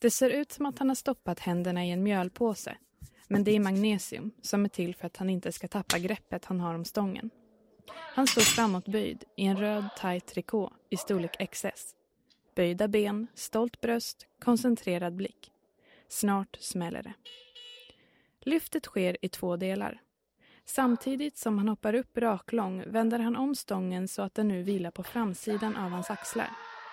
Det ser ut som att han har stoppat händerna i en mjölpåse. Men det är magnesium som är till för att han inte ska tappa greppet han har om stången. Han står framåtböjd i en röd tight trikå i storlek XS. Böjda ben, stolt bröst, koncentrerad blick. Snart smäller det. Lyftet sker i 2 delar. Samtidigt som han hoppar upp raklång vänder han om stången så att den nu vilar på framsidan av hans axlar.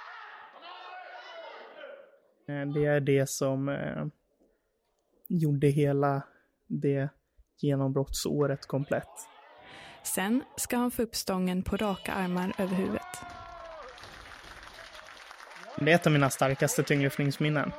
Det är det som gjorde hela det genombrottsåret komplett. Sen ska han få upp stången på raka armar över huvudet. Det är ett av mina starkaste tyngdlyftningsminnen.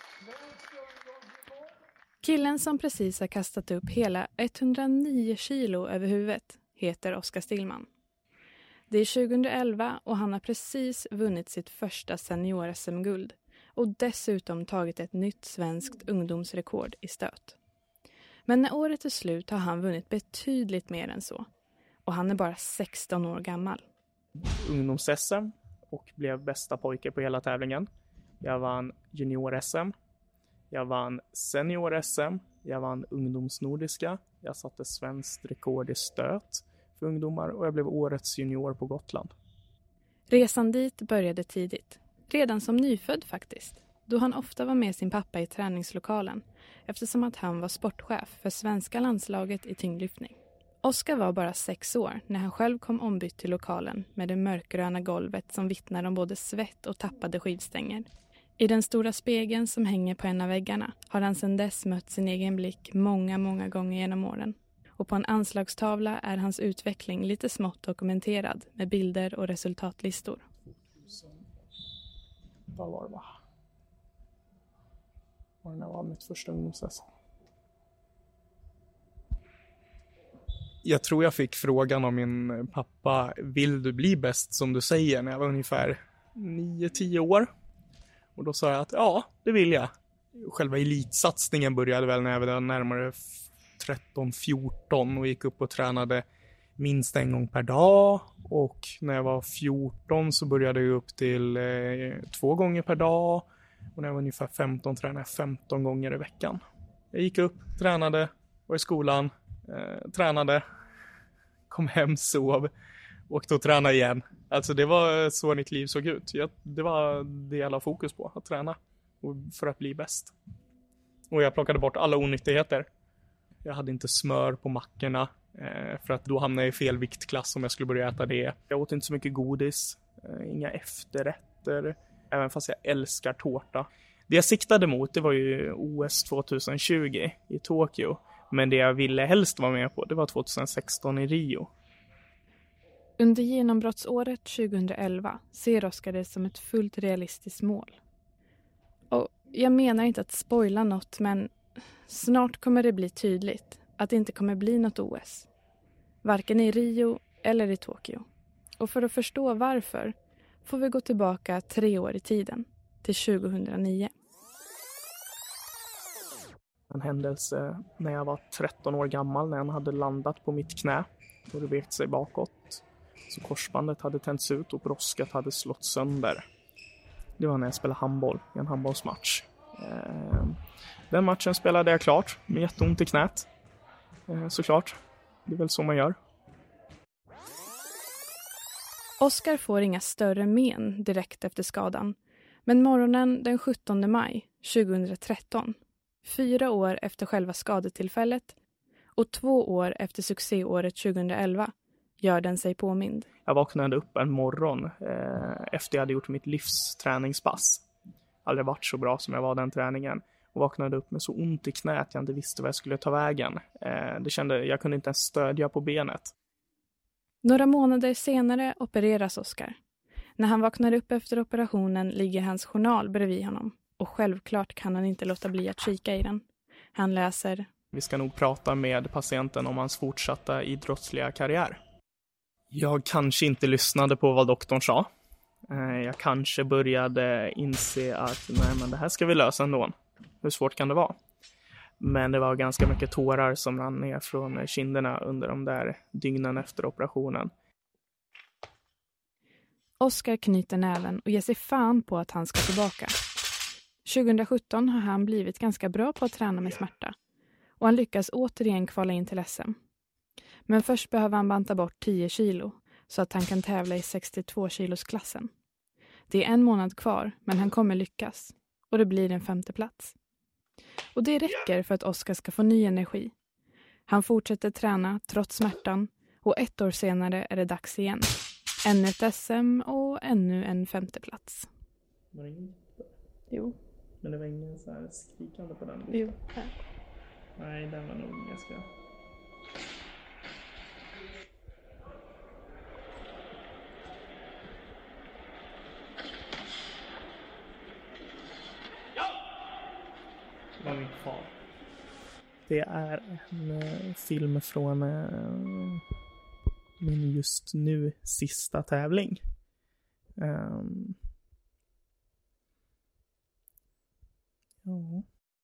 Killen som precis har kastat upp hela 109 kilo över huvudet heter Oskar Stillman. Det är 2011 och han har precis vunnit sitt första senior-SM-guld och dessutom tagit ett nytt svenskt ungdomsrekord i stöt. Men när året är slut har han vunnit betydligt mer än så. Och han är bara 16 år gammal. Ungdoms-SM och blev bästa pojke på hela tävlingen. Jag vann junior-SM. Jag vann senior-SM. Jag vann ungdomsnordiska. Jag satte svenskt rekord i stöt för ungdomar och jag blev årets junior på Gotland. Resan dit började tidigt. Redan som nyfödd faktiskt. Då han ofta var med sin pappa i träningslokalen. Eftersom att han var sportchef för svenska landslaget i tyngdlyftning. Oskar var bara 6 år när han själv kom ombytt till lokalen med det mörkgröna golvet som vittnar om både svett och tappade skivstänger. I den stora spegeln som hänger på en av väggarna har han sedan dess mött sin egen blick många gånger genom åren. Och på en anslagstavla är hans utveckling lite smått dokumenterad med bilder och resultatlistor. Vad var det va? Och det var mitt första ungdoms-SM. Jag tror jag fick frågan av min pappa, vill du bli bäst som du säger, när jag var ungefär 9-10 år. Och då sa jag att ja, det vill jag. Själva elitsatsningen började väl när jag var närmare 13-14 och gick upp och tränade minst en gång per dag. Och när jag var 14 så började jag upp till 2 gånger per dag. Och när jag var ungefär 15 tränade jag 15 gånger i veckan. Jag gick upp, tränade, var i skolan, tränade, kom hem, sov, åkte och tränade igen. Alltså det var så mitt liv såg ut. Det var det jag la fokus på, att träna för att bli bäst. Och jag plockade bort alla onyttigheter. Jag hade inte smör på mackorna för att då hamnade jag i fel viktklass om jag skulle börja äta det. Jag åt inte så mycket godis, inga efterrätter, även fast jag älskar tårta. Det jag siktade mot, det var ju OS 2020 i Tokyo. Men det jag ville helst vara med på, det var 2016 i Rio. Under genombrottsåret 2011 ser Oskar det som ett fullt realistiskt mål. Och jag menar inte att spoila något, men snart kommer det bli tydligt att det inte kommer bli något OS. Varken i Rio eller i Tokyo. Och för att förstå varför får vi gå tillbaka 3 år i tiden, till 2009. En händelse när jag var 13 år gammal, när han hade landat på mitt knä och det vekt sig bakåt. Så korsbandet hade tänts ut och broskat hade slått sönder. Det var när jag spelade handboll i en handbollsmatch. Den matchen spelade jag klart med jätteont i knät. Såklart, det är väl så man gör. Oskar får inga större men direkt efter skadan. Men morgonen den 17 maj 2013, 4 år efter själva skadetillfället och 2 år efter succéåret 2011, gör den sig påmind. Jag vaknade upp en morgon efter jag hade gjort mitt livsträningspass. Aldrig varit så bra som jag var den träningen. Och vaknade upp med så ont i knät att jag inte visste vad jag skulle ta vägen. Jag kunde inte ens stödja på benet. Några månader senare opereras Oskar. När han vaknar upp efter operationen ligger hans journal bredvid honom. Och självklart kan han inte låta bli att kika i den. Han läser: Vi ska nog prata med patienten om hans fortsatta idrottsliga karriär. Jag kanske inte lyssnade på vad doktorn sa. Jag kanske började inse att men det här ska vi lösa ändå. Hur svårt kan det vara? Men det var ganska mycket tårar som rann ner från kinderna under de där dygnen efter operationen. Oskar knyter näven och ger sig fan på att han ska tillbaka. 2017 har han blivit ganska bra på att träna med smärta och han lyckas återigen kvala in till SM. Men först behöver han banta bort 10 kilo så att han kan tävla i 62 kilosklassen. Det är 1 månad kvar, men han kommer lyckas och det blir en 5:e plats. Och det räcker för att Oskar ska få ny energi. Han fortsätter träna trots smärtan och 1 år senare är det dags igen. Ännu ett SM och ännu en 5:e plats. Var det inget? Jo. Men det var ingen så här skrikande på den? Jo, här. Nej, den var nog ganska... Var min far. Det är en film från min just nu sista tävling. Ja.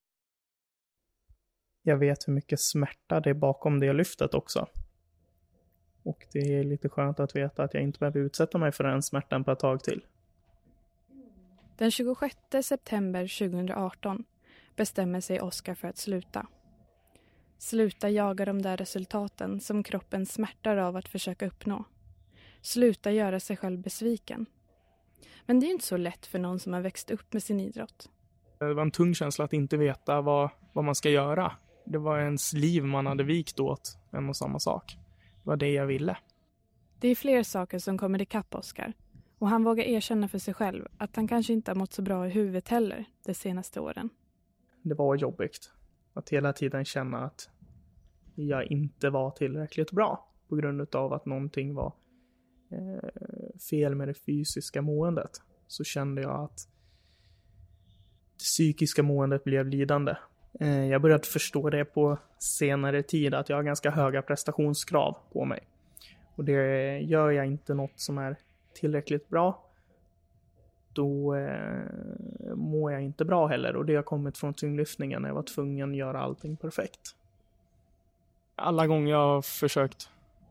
Jag vet hur mycket smärta det är bakom det lyftet också. Och det är lite skönt att veta att jag inte behöver utsätta mig för den smärtan på ett tag till. Den 26 september 2018 bestämmer sig Oskar för att sluta. Sluta jaga de där resultaten som kroppen smärtar av att försöka uppnå. Sluta göra sig själv besviken. Men det är inte så lätt för någon som har växt upp med sin idrott. Det var en tung känsla att inte veta vad man ska göra. Det var ens liv man hade vikt åt en och samma sak. Det var det jag ville. Det är fler saker som kommer ikapp Oskar. Och han vågar erkänna för sig själv att han kanske inte har mått så bra i huvudet heller de senaste åren. Det var jobbigt att hela tiden känna att jag inte var tillräckligt bra på grund av att någonting var fel med det fysiska måendet. Så kände jag att det psykiska måendet blev lidande. Jag började förstå det på senare tid att jag har ganska höga prestationskrav på mig. Och det gör jag inte något som är tillräckligt bra, då mår jag inte bra heller. Och det har kommit från tyngdlyftningen när jag var tvungen att göra allting perfekt. Alla gånger jag har försökt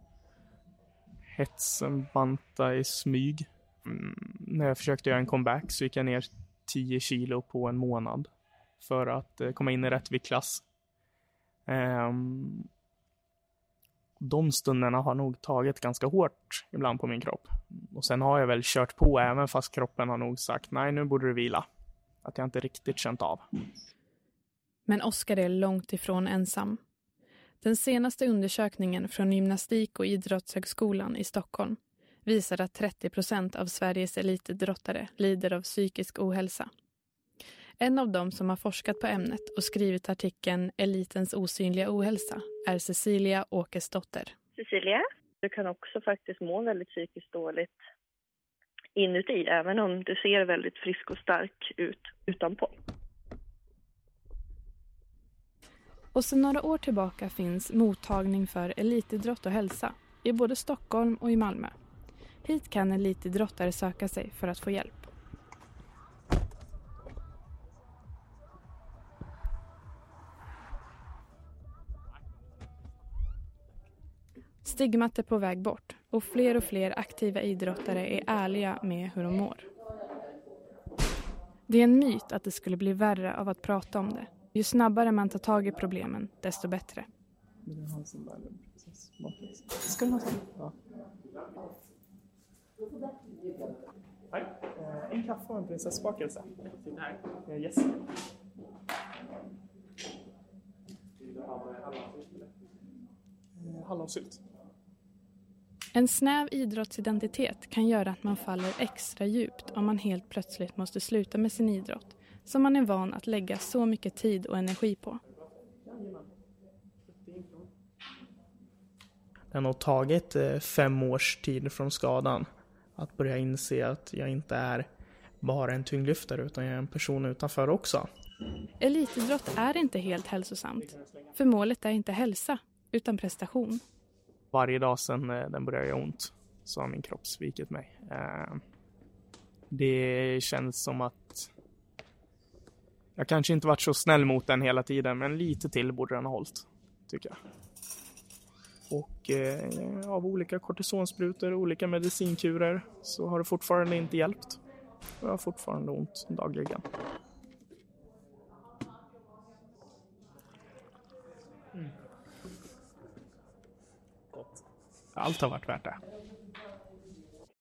banta i smyg. När jag försökte göra en comeback så gick jag ner 10 kilo på en månad för att komma in i rätt viktklass. De stunderna har nog tagit ganska hårt ibland på min kropp. Och sen har jag väl kört på även fast kroppen har nog sagt nej, nu borde du vila. Att jag inte riktigt känt av. Men Oskar är långt ifrån ensam. Den senaste undersökningen från Gymnastik- och idrottshögskolan i Stockholm visar att 30% av Sveriges elitidrottare lider av psykisk ohälsa. En av dem som har forskat på ämnet och skrivit artikeln Elitens osynliga ohälsa är Cecilia Åkesdotter. Cecilia, du kan också faktiskt må väldigt psykiskt dåligt inuti, även om du ser väldigt frisk och stark ut utanpå. Och sedan några år tillbaka finns mottagning för elitidrott och hälsa i både Stockholm och i Malmö. Hit kan elitidrottare söka sig för att få hjälp. Stigmat är på väg bort och fler aktiva idrottare är ärliga med hur de mår. Det är en myt att det skulle bli värre av att prata om det. Ju snabbare man tar tag i problemen, desto bättre. Ska du ha sån? Ja. Hej. En kaffe och en prinsessbakelse. Yes. Hallonsylt. En snäv idrottsidentitet kan göra att man faller extra djupt om man helt plötsligt måste sluta med sin idrott som man är van att lägga så mycket tid och energi på. Det har nog tagit 5 års tid från skadan att börja inse att jag inte är bara en tyngdlyftare utan jag är en person utanför också. Elitidrott är inte helt hälsosamt. För målet är inte hälsa utan prestation. Varje dag sedan den började göra ont så har min kropp svikit mig. Det känns som att jag kanske inte varit så snäll mot den hela tiden, men lite till borde den ha hållit, tycker jag. Och av olika kortisonsprutor och olika medicinkurer så har det fortfarande inte hjälpt. Och jag har fortfarande ont dagligen. Allt har varit värt det.